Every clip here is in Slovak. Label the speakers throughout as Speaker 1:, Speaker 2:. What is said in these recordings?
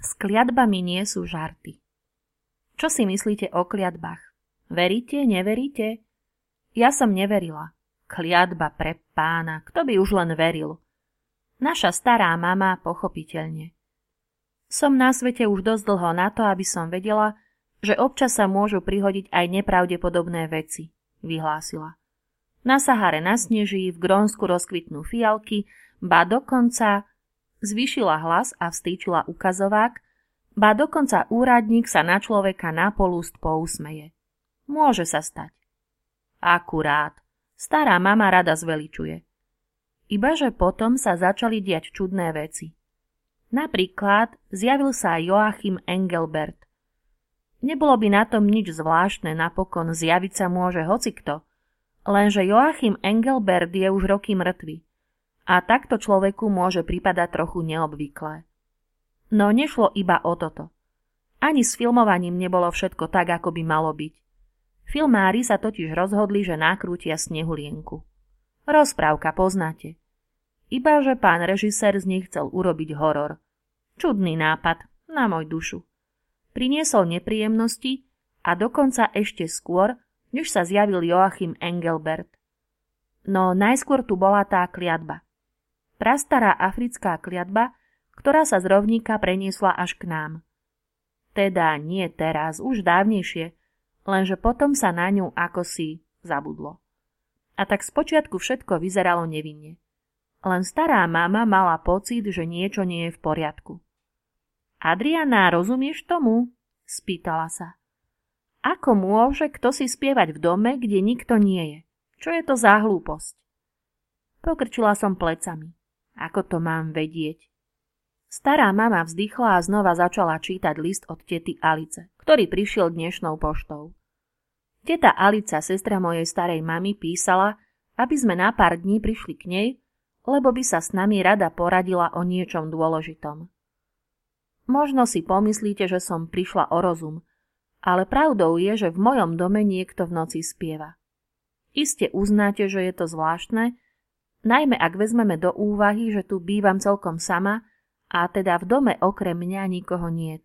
Speaker 1: S kliatbami nie sú žarty. Čo si myslíte o kliatbách? Veríte, neveríte? Ja som neverila. Kliatba pre Pána, kto by už len veril? Naša stará mama pochopiteľne. Som na svete už dosť dlho na to, aby som vedela, že občas sa môžu prihodiť aj nepravdepodobné veci, vyhlásila. Na Sahare nasneží, v Grónsku rozkvitnú fialky, ba dokonca zvýšila hlas a vstýčila ukazovák, ba dokonca úradník sa na človeka na polúst pousmeje. Môže sa stať. Akurát. Stará mama rada zveličuje. Ibaže potom sa začali diať čudné veci. Napríklad zjavil sa Joachim Engelbert. Nebolo by na tom nič zvláštne, napokon zjaviť sa môže hocikto, lenže Joachim Engelbert je už roky mŕtvy a takto človeku môže pripadať trochu neobvyklé. No nešlo iba o toto. Ani s filmovaním nebolo všetko tak, ako by malo byť. Filmári sa totiž rozhodli, že nakrútia Snehulienku. Rozprávka poznáte. Ibaže pán režisér z nej chcel urobiť horor. Čudný nápad, na môj dušu. Priniesol nepríjemnosti a dokonca ešte skôr, než sa zjavil Joachim Engelbert. No najskôr tu bola tá kliatba. Prastará africká kliatba, ktorá sa z rovníka preniesla až k nám. Teda nie teraz, už dávnejšie, lenže potom sa na ňu akosi zabudlo. A tak spočiatku všetko vyzeralo nevinne. Len stará mama mala pocit, že niečo nie je v poriadku. Adriana, rozumieš tomu? Spýtala sa. Ako môže kto si spievať v dome, kde nikto nie je? Čo je to za hlúposť? Pokrčila som plecami. Ako to mám vedieť? Stará mama vzdychla a znova začala čítať list od tety Alice, ktorý prišiel dnešnou poštou. Teta Alica, sestra mojej starej mamy, písala, aby sme na pár dní prišli k nej, lebo by sa s nami rada poradila o niečom dôležitom. Možno si pomyslíte, že som prišla o rozum, ale pravdou je, že v mojom dome niekto v noci spieva. Iste uznáte, že je to zvláštne, najmä ak vezmeme do úvahy, že tu bývam celkom sama a teda v dome okrem mňa nikoho niet.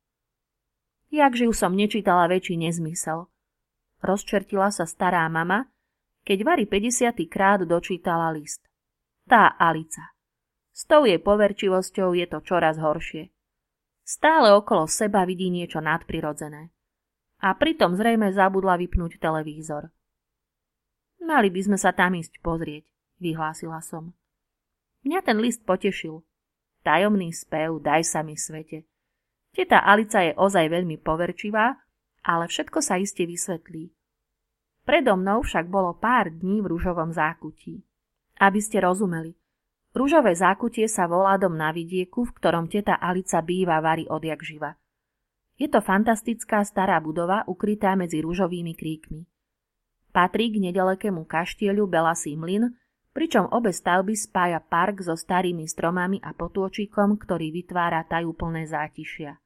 Speaker 1: Jakživ som nečítala väčší nezmysel. Rozčertila sa stará mama, keď Vary 50. krát dočítala list. Tá Alica. S tou jej poverčivosťou je to čoraz horšie. Stále okolo seba vidí niečo nadprirodzené. A pritom zrejme zabudla vypnúť televízor. Mali by sme sa tam ísť pozrieť, vyhlásila som. Mňa ten list potešil. Tajomný spev, daj sa mi svete. Teta Alica je ozaj veľmi poverčivá, ale všetko sa iste vysvetlí. Predo mnou však bolo pár dní v ružovom zákutí. Aby ste rozumeli, ružové zákutie sa volá dom na vidieku, v ktorom teta Alica býva Vary odjak živa. Je to fantastická stará budova ukrytá medzi ružovými kríkmi. Patrí k nedalekému kaštieľu Belasý mlyn, pričom obe stavby spája park so starými stromami a potôčikom, ktorý vytvára tajúplné zátišia.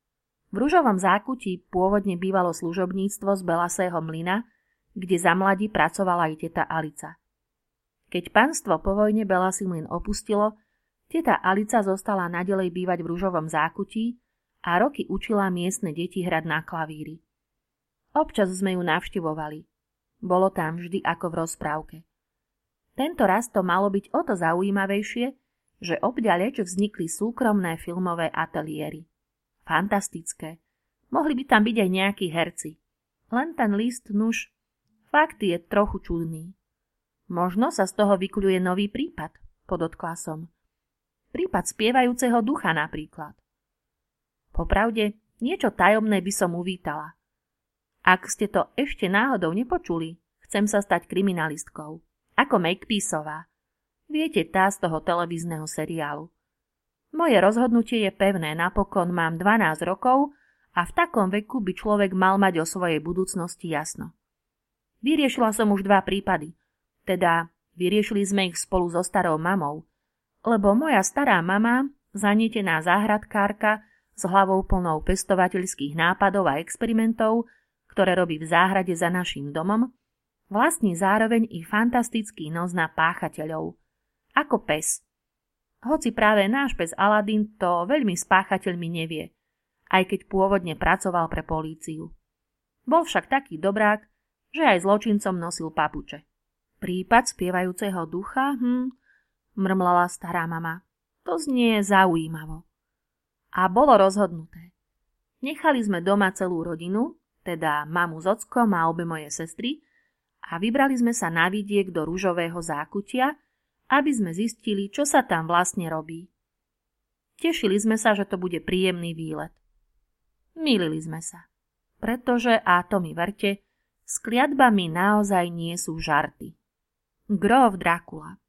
Speaker 1: V ružovom zákutí pôvodne bývalo služobníctvo z Belasého mlyna, kde za mladí pracovala aj teta Alica. Keď panstvo po vojne Belasý mlyn opustilo, teta Alica zostala naďalej bývať v ružovom zákutí a roky učila miestne deti hrať na klavíri. Občas sme ju navštevovali. Bolo tam vždy ako v rozprávke. Tento raz to malo byť o to zaujímavejšie, že obďaleč vznikli súkromné filmové ateliéry. Fantastické. Mohli by tam byť aj nejakí herci. Len ten list, nuž, fakt je trochu čudný. Možno sa z toho vykuľuje nový prípad, podotkla som. Prípad spievajúceho ducha napríklad. Popravde, niečo tajomné by som uvítala. Ak ste to ešte náhodou nepočuli, chcem sa stať kriminalistkou. Ako Makepeaceová. Viete, tá z toho televízneho seriálu. Moje rozhodnutie je pevné, napokon mám 12 rokov a v takom veku by človek mal mať o svojej budúcnosti jasno. Vyriešila som už 2 prípady. Teda vyriešili sme ich spolu so starou mamou, lebo moja stará mama, zanietená záhradkárka s hlavou plnou pestovateľských nápadov a experimentov, ktoré robí v záhrade za naším domom, vlastní zároveň i fantastický nos na páchateľov. Ako pes. Hoci práve náš pes Aladín to veľmi s páchateľmi nevie, aj keď pôvodne pracoval pre políciu. Bol však taký dobrák, že aj zločincom nosil papuče. Prípad spievajúceho ducha, mrmlala stará mama. To znie zaujímavo. A bolo rozhodnuté. Nechali sme doma celú rodinu, teda mamu s ockom a obe moje sestry, a vybrali sme sa na vidiek do ružového zákutia, aby sme zistili, čo sa tam vlastne robí. Tešili sme sa, že to bude príjemný výlet. Mýlili sme sa, pretože, a to mi verte, s kliatbami naozaj nie sú žarty. Grof Drakula.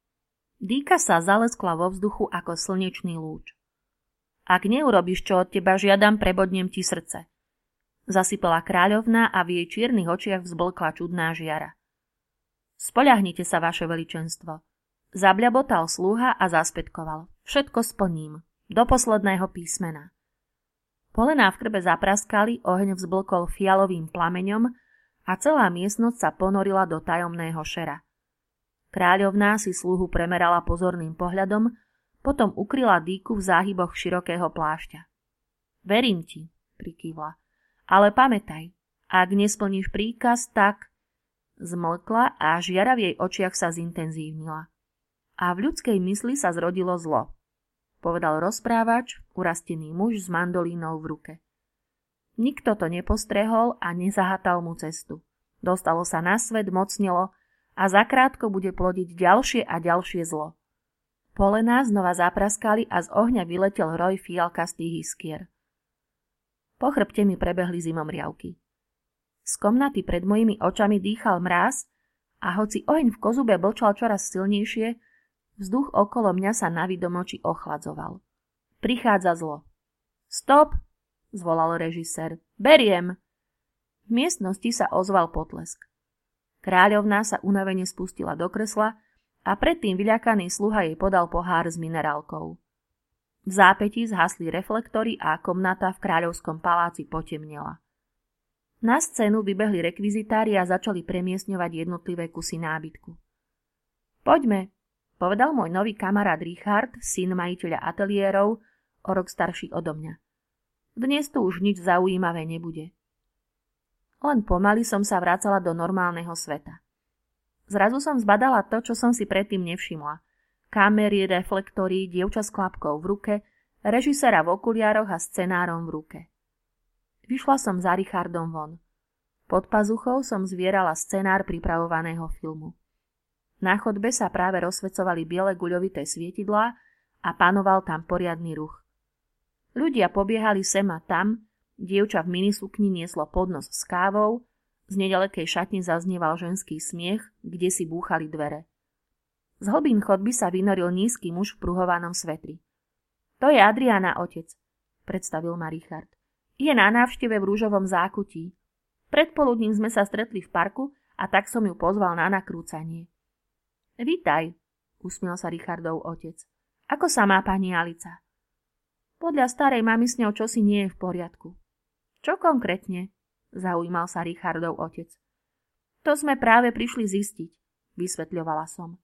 Speaker 1: Dýka sa zaleskla vo vzduchu ako slnečný lúč. Ak neurobíš, čo od teba žiadam, prebodnem ti srdce. Zasypala kráľovná a v jej čiernych očiach vzblkla čudná žiara. Spoľahnite sa, vaše veličenstvo. Zabľabotal slúha a zaspätkoval. Všetko splním. Do posledného písmena. Polená v krbe zapraskali, oheň vzblkol fialovým plameňom a celá miestnosť sa ponorila do tajomného šera. Kráľovná si sluhu premerala pozorným pohľadom, potom ukryla dýku v záhyboch širokého plášťa. Verím ti, prikývla. Ale pamätaj, ak nesplníš príkaz, tak... Zmlkla a žiara v jej očiach sa zintenzívnila. A v ľudskej mysli sa zrodilo zlo, povedal rozprávač, urastený muž s mandolínou v ruke. Nikto to nepostrehol a nezahatal mu cestu. Dostalo sa na svet, mocnilo a zakrátko bude plodiť ďalšie a ďalšie zlo. Polená znova zapraskali a z ohňa vyletel roj fialkastých iskier. Po chrbte mi prebehli zimomriavky. Z komnaty pred mojimi očami dýchal mráz a hoci oheň v kozube blčal čoraz silnejšie, vzduch okolo mňa sa navidomoči ochladzoval. Prichádza zlo. Stop, zvolal režisér. Beriem. V miestnosti sa ozval potlesk. Kráľovná sa unavene spustila do kresla a predtým vyľakaný sluha jej podal pohár s minerálkou. V zápätí zhasli reflektory a komnata v kráľovskom paláci potemnela. Na scénu vybehli rekvizitári a začali premiestňovať jednotlivé kusy nábytku. Poďme, povedal môj nový kamarát Richard, syn majiteľa ateliérov, o rok starší odo mňa. Dnes tu už nič zaujímavé nebude. Len pomaly som sa vracala do normálneho sveta. Zrazu som zbadala to, čo som si predtým nevšimla. Kamery, reflektory, dievča s klapkou v ruke, režiséra v okuliároch a scenárom v ruke. Vyšla som za Richardom von. Pod pazuchou som zvierala scenár pripravovaného filmu. Na chodbe sa práve rozsvecovali biele guľovité svietidlá a panoval tam poriadny ruch. Ľudia pobiehali sem a tam, dievča v minisukni nieslo podnos s kávou, z nedalekej šatne zaznieval ženský smiech, kde si búchali dvere. Z hlbín chodby sa vynoril nízky muž v pruhovanom svetri. To je Adriana, otec, predstavil ma Richard. Je na návšteve v rúžovom zákutí. Predpoludním sme sa stretli v parku a tak som ju pozval na nakrúcanie. Vítaj, usmiel sa Richardov otec. Ako sa má pani Alica? Podľa starej mamy s ňou čosi nie je v poriadku. Čo konkrétne? Zaujímal sa Richardov otec. To sme práve prišli zistiť, vysvetľovala som.